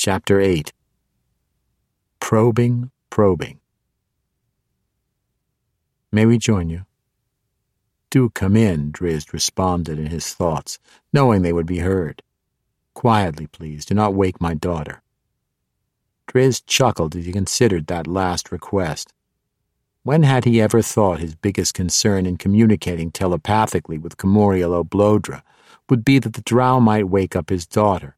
Chapter 8. Probing. May we join you? Do come in, Drizzt responded in his thoughts, knowing they would be heard. Quietly, please, do not wake my daughter. Drizzt chuckled as he considered that last request. When had he ever thought his biggest concern in communicating telepathically with Camoriel O'Blodra would be that the drow might wake up his daughter?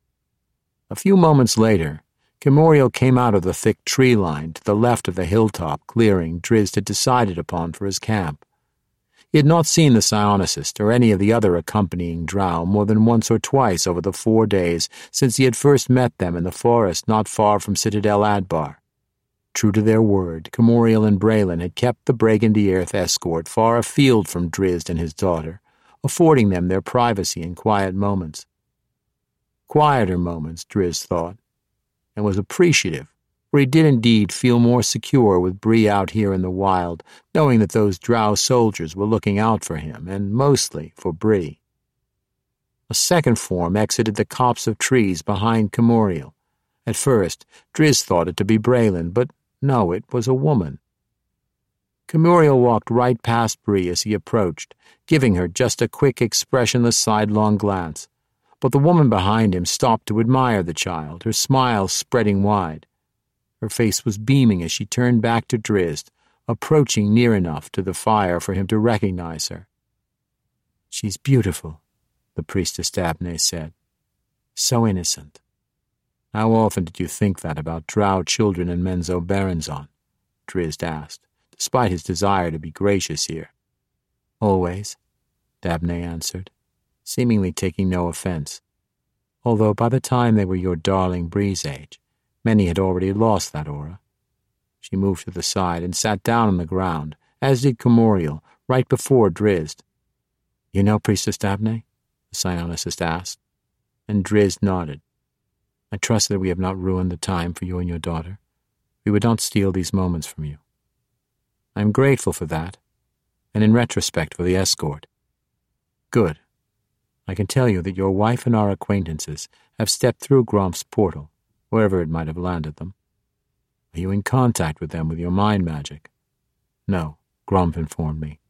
A few moments later, Camoriel came out of the thick tree line to the left of the hilltop clearing Drizzt had decided upon for his camp. He had not seen the psionicist or any of the other accompanying drow more than once or twice over the 4 days since he had first met them in the forest not far from Citadel Adbar. True to their word, Camoriel and Braylon had kept the Brigand-Earth escort far afield from Drizzt and his daughter, affording them their privacy and quiet moments. Quieter moments, Drizzt thought, and was appreciative, for he did indeed feel more secure with Bree out here in the wild, knowing that those drow soldiers were looking out for him, and mostly for Bree. A second form exited the copse of trees behind Camoriel. At first, Drizzt thought it to be Braylon, but no, it was a woman. Camoriel walked right past Bree as he approached, giving her just a quick, expressionless sidelong glance. But the woman behind him stopped to admire the child, her smile spreading wide. Her face was beaming as she turned back to Drizzt, approaching near enough to the fire for him to recognize her. "She's beautiful," the priestess Dabney said. "So innocent." "How often did you think that about drow children in Menzoberranzan?" Drizzt asked, despite his desire to be gracious here. "Always," Dabney answered, seemingly taking no offense, although by the time they were your darling Bree's age, many had already lost that aura. She moved to the side and sat down on the ground, as did Camoriel, right before Drizzt. "You know Priestess Dabney?" the psionicist asked, and Drizzt nodded. "I trust that we have not ruined the time for you and your daughter. We would not steal these moments from you. I am grateful for that, and in retrospect for the escort. Good. I can tell you that your wife and our acquaintances have stepped through Gromp's portal, wherever it might have landed them. Are you in contact with them with your mind magic?" "No," Gromp informed me.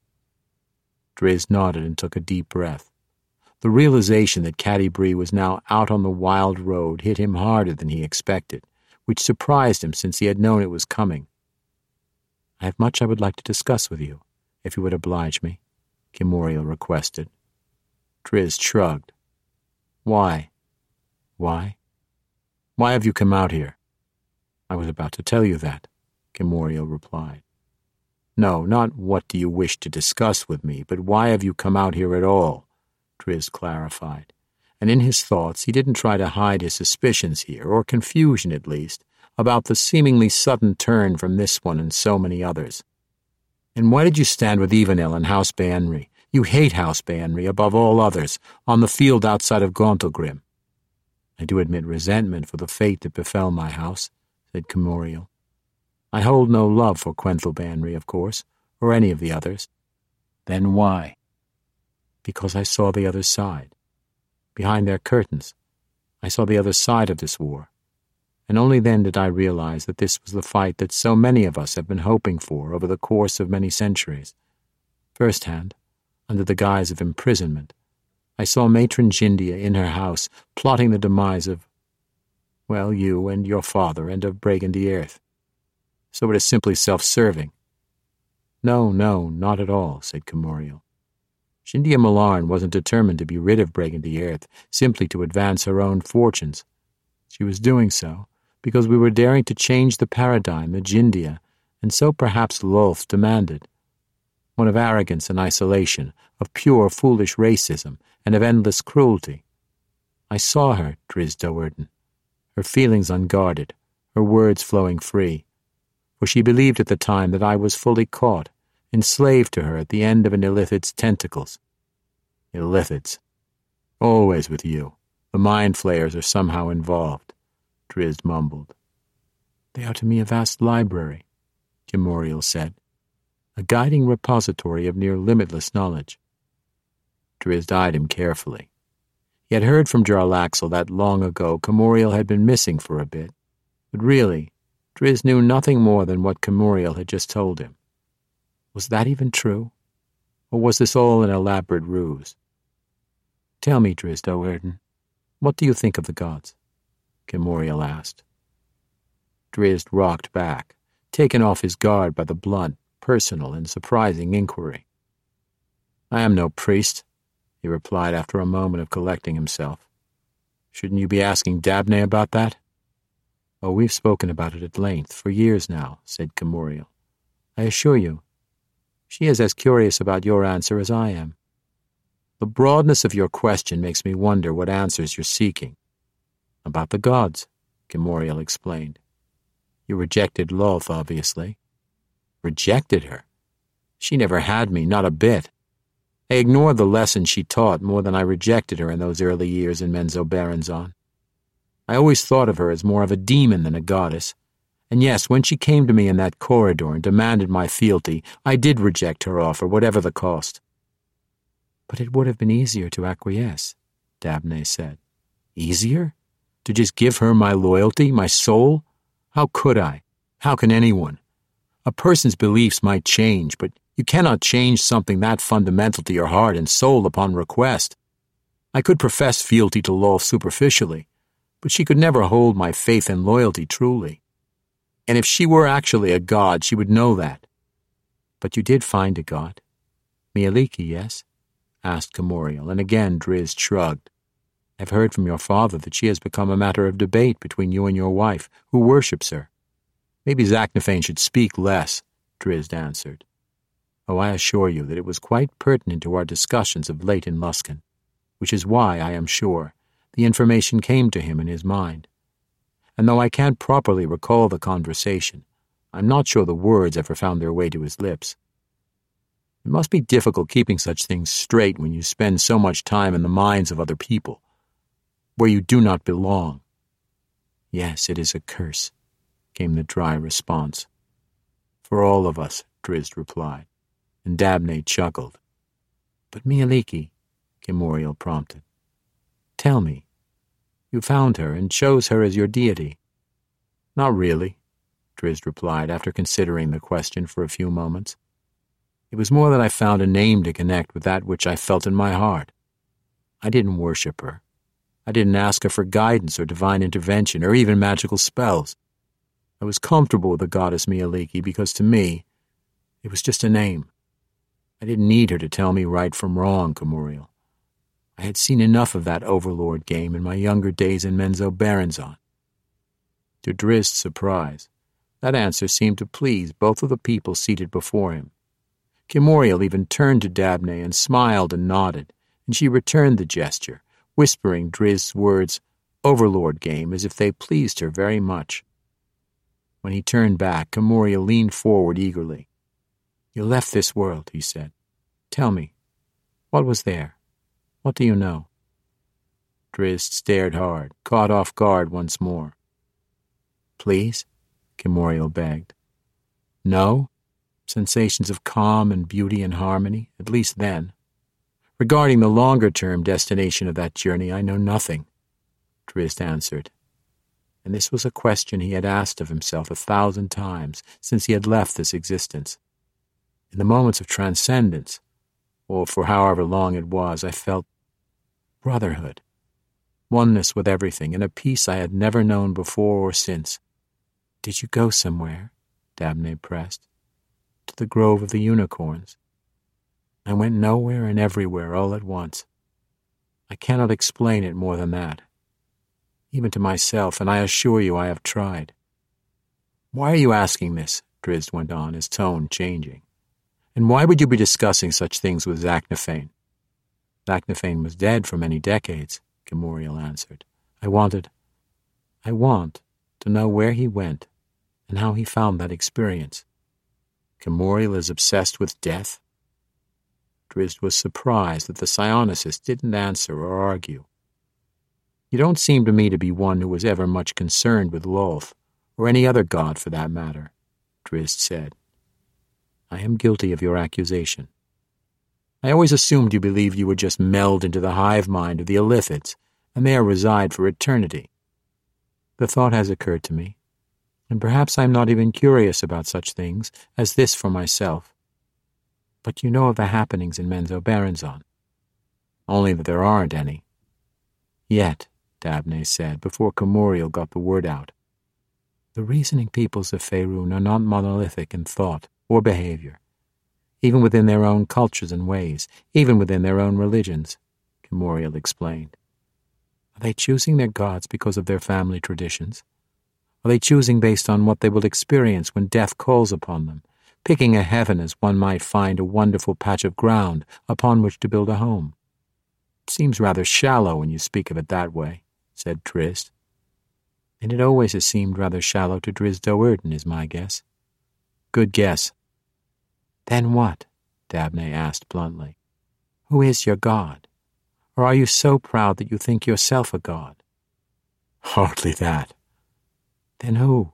Drizzt nodded and took a deep breath. The realization that Catti Bree was now out on the wild road hit him harder than he expected, which surprised him since he had known it was coming. "I have much I would like to discuss with you, if you would oblige me," Camoriel requested. Drizzt shrugged. "Why?" "Why? Why have you come out here?" "I was about to tell you that," Camoriel replied. "No, not what do you wish to discuss with me, but why have you come out here at all?" Drizzt clarified, and in his thoughts he didn't try to hide his suspicions here, or confusion at least, about the seemingly sudden turn from this one and so many others. "And why did you stand with Evenil in House Baenri? You hate House Baenri above all others, on the field outside of Gauntlgrim." "I do admit resentment for the fate that befell my house," said Camoriel. "I hold no love for Quenthel Baenri, of course, or any of the others." "Then why?" "Because I saw the other side. Behind their curtains, I saw the other side of this war. And only then did I realize that this was the fight that so many of us have been hoping for over the course of many centuries. Firsthand, under the guise of imprisonment, I saw Matron Jindia in her house plotting the demise of, well, you and your father and of Brigand-Earth. So it is simply self-serving." No, not at all," said Camoriel. "Jindia Malarn wasn't determined to be rid of Brigand-Earth simply to advance her own fortunes. She was doing so because we were daring to change the paradigm that Jindia, and so perhaps Lolth, demanded. One of arrogance and isolation, of pure, foolish racism, and of endless cruelty. I saw her, Drizzt Do'Urden, her feelings unguarded, her words flowing free, for she believed at the time that I was fully caught, enslaved to her at the end of an Illithid's tentacles." "Illithids. Always with you. The mind flayers are somehow involved," Drizzt mumbled. "They are to me a vast library," Camoriel said, "a guiding repository of near limitless knowledge." Drizzt eyed him carefully. He had heard from Jarlaxle that long ago Camoriel had been missing for a bit, but really, Drizzt knew nothing more than what Camoriel had just told him. Was that even true? Or was this all an elaborate ruse? "Tell me, Drizzt Do'Urden, what do you think of the gods?" Camoriel asked. Drizzt rocked back, taken off his guard by the blunt, personal, and surprising inquiry. "I am no priest," he replied after a moment of collecting himself. "Shouldn't you be asking Dabney about that?" "Oh, we've spoken about it at length for years now," said Camoriel. "I assure you, she is as curious about your answer as I am. The broadness of your question makes me wonder what answers you're seeking." "About the gods," Camoriel explained. "You rejected Lolth, obviously." "Rejected her? She never had me, not a bit. I ignored the lessons she taught more than I rejected her in those early years in Menzoberranzan. I always thought of her as more of a demon than a goddess, and yes, when she came to me in that corridor and demanded my fealty, I did reject her offer, whatever the cost." "But it would have been easier to acquiesce," Dabney said. "Easier? To just give her my loyalty, my soul? How could I? How can anyone? A person's beliefs might change, but you cannot change something that fundamental to your heart and soul upon request. I could profess fealty to Lolth superficially, but she could never hold my faith and loyalty truly. And if she were actually a god, she would know that." "But you did find a god. Mielikki, yes?" asked Camoriel, and again Drizzt shrugged. "I've heard from your father that she has become a matter of debate between you and your wife, who worships her." "Maybe Zaknafein should speak less," Drizzt answered. "Oh, I assure you that it was quite pertinent to our discussions of late in Luskan, which is why, I am sure, the information came to him in his mind. And though I can't properly recall the conversation, I'm not sure the words ever found their way to his lips. It must be difficult keeping such things straight when you spend so much time in the minds of other people, where you do not belong." "Yes, it is a curse," came the dry response. "For all of us," Drizzt replied, and Dabney chuckled. "But Mielikki," Camoriel prompted. "Tell me. You found her and chose her as your deity." "Not really," Drizzt replied after considering the question for a few moments. "It was more that I found a name to connect with that which I felt in my heart. I didn't worship her. I didn't ask her for guidance or divine intervention or even magical spells. I was comfortable with the goddess Mielikki because to me, it was just a name. I didn't need her to tell me right from wrong, Camoriel. I had seen enough of that overlord game in my younger days in Menzoberranzan." To Drizzt's surprise, that answer seemed to please both of the people seated before him. Camoriel even turned to Dabney and smiled and nodded, and she returned the gesture, whispering Drizzt's words, "overlord game," as if they pleased her very much. When he turned back, Camoriel leaned forward eagerly. "You left this world," he said. "Tell me, what was there? What do you know?" Drizzt stared hard, caught off guard once more. "Please?" Camoriel begged. "No? Sensations of calm and beauty and harmony, at least then. Regarding the longer-term destination of that journey, I know nothing," Drizzt answered. And this was a question he had asked of himself 1,000 times since he had left this existence. In the moments of transcendence, or for however long it was, I felt brotherhood, oneness with everything, and a peace I had never known before or since. "Did you go somewhere?" Dabney pressed. "To the Grove of the Unicorns." "I went nowhere and everywhere all at once. I cannot explain it more than that, even to myself, and I assure you I have tried." "Why are you asking this?" Drizzt went on, his tone changing. "And why would you be discussing such things with Zaknafein?" "Zaknafein was dead for many decades," Camoriel answered. I want to know where he went and how he found that experience." "Camoriel is obsessed with death?" Drizzt was surprised that the psionicist didn't answer or argue. "You don't seem to me to be one who was ever much concerned with Lolth, or any other god for that matter," Drizzt said. "I am guilty of your accusation. I always assumed you believed you would just meld into the hive mind of the Illithids and there reside for eternity. The thought has occurred to me, and perhaps I am not even curious about such things as this for myself. But you know of the happenings in Menzoberranzan. Only that there aren't any. Yet, Dabney said, before Camoriel got the word out. The reasoning peoples of Faerun are not monolithic in thought or behavior, even within their own cultures and ways, even within their own religions, Camoriel explained. Are they choosing their gods because of their family traditions? Are they choosing based on what they will experience when death calls upon them, picking a heaven as one might find a wonderful patch of ground upon which to build a home? It seems rather shallow when you speak of it that way, said Drizzt. And it always has seemed rather shallow to Drizzt Do'Urden, is my guess. Good guess. Then what? Dabney asked bluntly. Who is your god? Or are you so proud that you think yourself a god? Hardly that. Then who?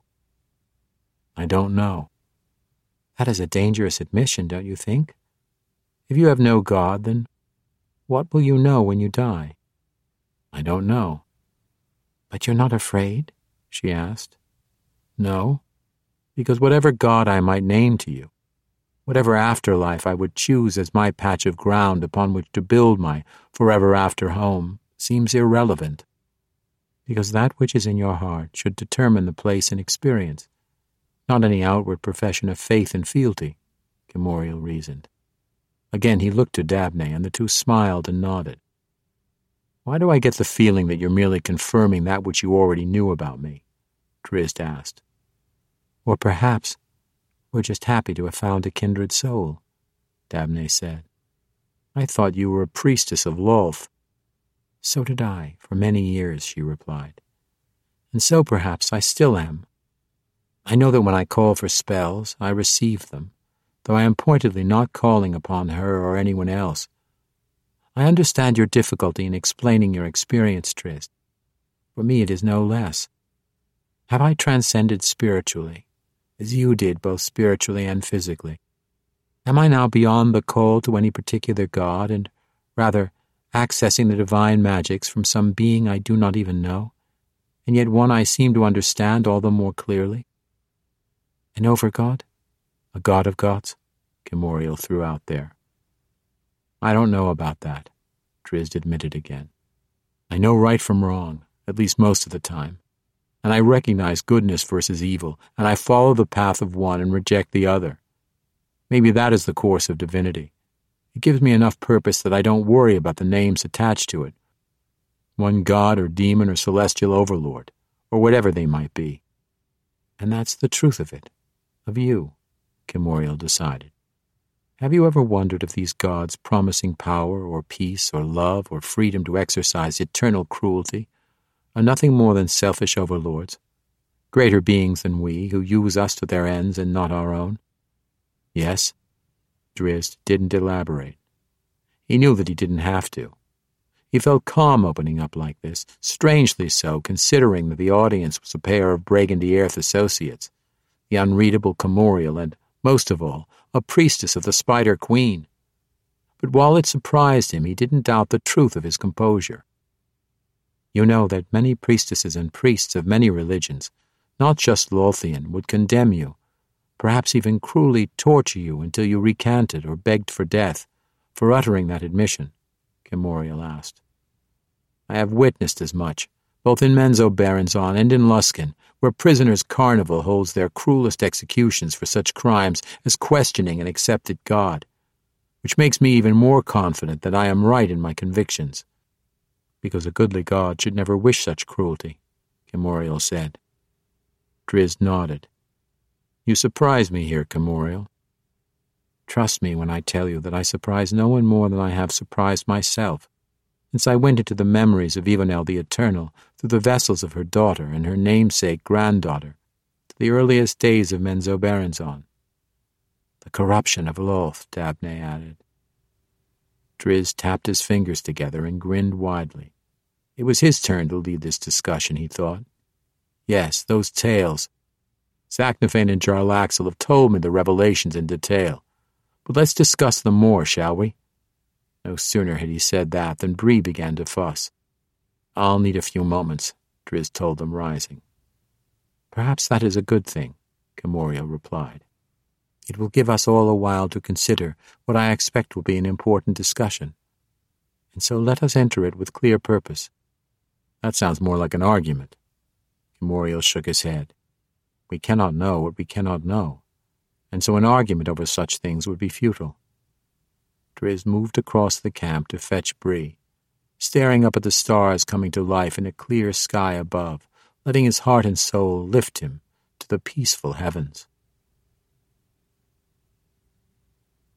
I don't know. That is a dangerous admission, don't you think? If you have no god, then what will you know when you die? I don't know. But you're not afraid? She asked. No, because whatever god I might name to you, whatever afterlife I would choose as my patch of ground upon which to build my forever after home, seems irrelevant. Because that which is in your heart should determine the place and experience, not any outward profession of faith and fealty, Camoriel reasoned. Again he looked to Dabney, and the two smiled and nodded. Why do I get the feeling that you're merely confirming that which you already knew about me? Drizzt asked. Or perhaps we're just happy to have found a kindred soul, Dabney said. I thought you were a priestess of Lolth. So did I, for many years, she replied. And so perhaps I still am. I know that when I call for spells, I receive them, though I am pointedly not calling upon her or anyone else. I understand your difficulty in explaining your experience, Drizzt. For me it is no less. Have I transcended spiritually, as you did both spiritually and physically? Am I now beyond the call to any particular god, and rather accessing the divine magics from some being I do not even know, and yet one I seem to understand all the more clearly? An overgod? A god of gods? Camoriel threw out there. I don't know about that, Drizzt admitted again. I know right from wrong, at least most of the time, and I recognize goodness versus evil, and I follow the path of one and reject the other. Maybe that is the course of divinity. It gives me enough purpose that I don't worry about the names attached to it. One god or demon or celestial overlord, or whatever they might be. And that's the truth of it, of you, Camoriel decided. Have you ever wondered if these gods promising power or peace or love or freedom to exercise eternal cruelty are nothing more than selfish overlords, greater beings than we, who use us to their ends and not our own? Yes, Drizzt didn't elaborate. He knew that he didn't have to. He felt calm opening up like this, strangely so, considering that the audience was a pair of Brigand Earth associates, the unreadable Camoriel and, most of all, a priestess of the Spider Queen. But while it surprised him, he didn't doubt the truth of his composure. You know that many priestesses and priests of many religions, not just Lothian, would condemn you, perhaps even cruelly torture you until you recanted or begged for death, for uttering that admission, Camoriel asked. I have witnessed as much, both in Menzoberranzan and in Luskan, where prisoners' carnival holds their cruelest executions for such crimes as questioning an accepted god, which makes me even more confident that I am right in my convictions. Because a goodly god should never wish such cruelty, Camoriel said. Drizzt nodded. You surprise me here, Camoriel. Trust me when I tell you that I surprise no one more than I have surprised myself, since I went into the memories of Ivanel the Eternal through the vessels of her daughter and her namesake granddaughter, to the earliest days of Menzoberranzan. The corruption of Lolth, Dabney added. Drizzt tapped his fingers together and grinned widely. It was his turn to lead this discussion, he thought. Yes, those tales. Zaknafein and Jarlaxle have told me the revelations in detail, but let's discuss them more, shall we? No sooner had he said that than Bree began to fuss. I'll need a few moments, Driz told them, rising. Perhaps that is a good thing, Camoriel replied. It will give us all a while to consider what I expect will be an important discussion. And so let us enter it with clear purpose. That sounds more like an argument. Camoriel shook his head. We cannot know what we cannot know, and so an argument over such things would be futile. Driz moved across the camp to fetch Bree, staring up at the stars coming to life in a clear sky above, letting his heart and soul lift him to the peaceful heavens.